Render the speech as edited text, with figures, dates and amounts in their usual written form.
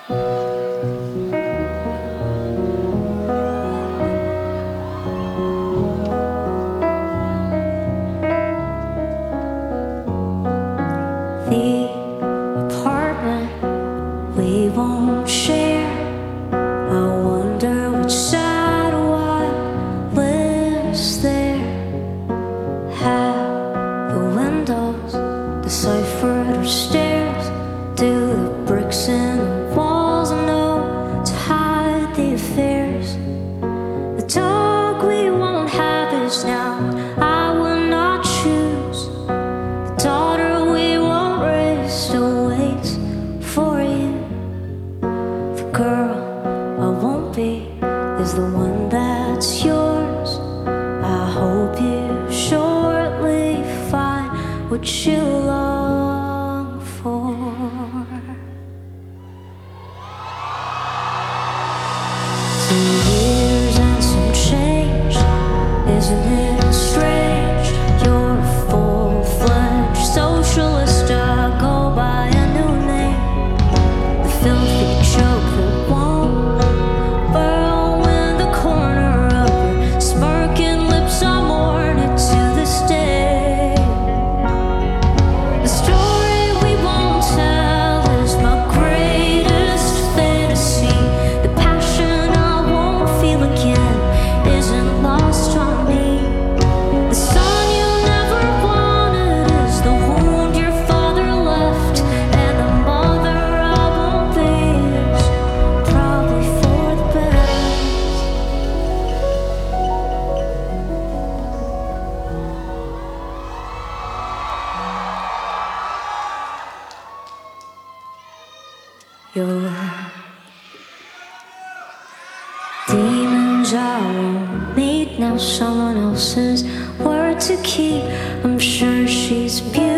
The apartment we won't share. I wonder which side of what lives there. Have the windows deciphered or stairs? Do the bricks in the walls know to hide the affairs? The dog we won't have is now I will not choose. The daughter we won't raise still waits for you. The girl I won't be is the one that's yours. I hope you shortly find what you long for. Some years and some change, isn't it strange? You're a full-fledged socialist, I go by a new name. The filthy joke that won't burrow in the corner of your smirking lips, I mourn it to this day. The story we won't tell is my greatest fantasy. The passion I won't feel again isn't lost on me. The son you never wanted is the wound your father left, and the mother I won't be is probably for the best. Your demons I won't meet now, someone else's word to keep. I'm sure she's beautiful.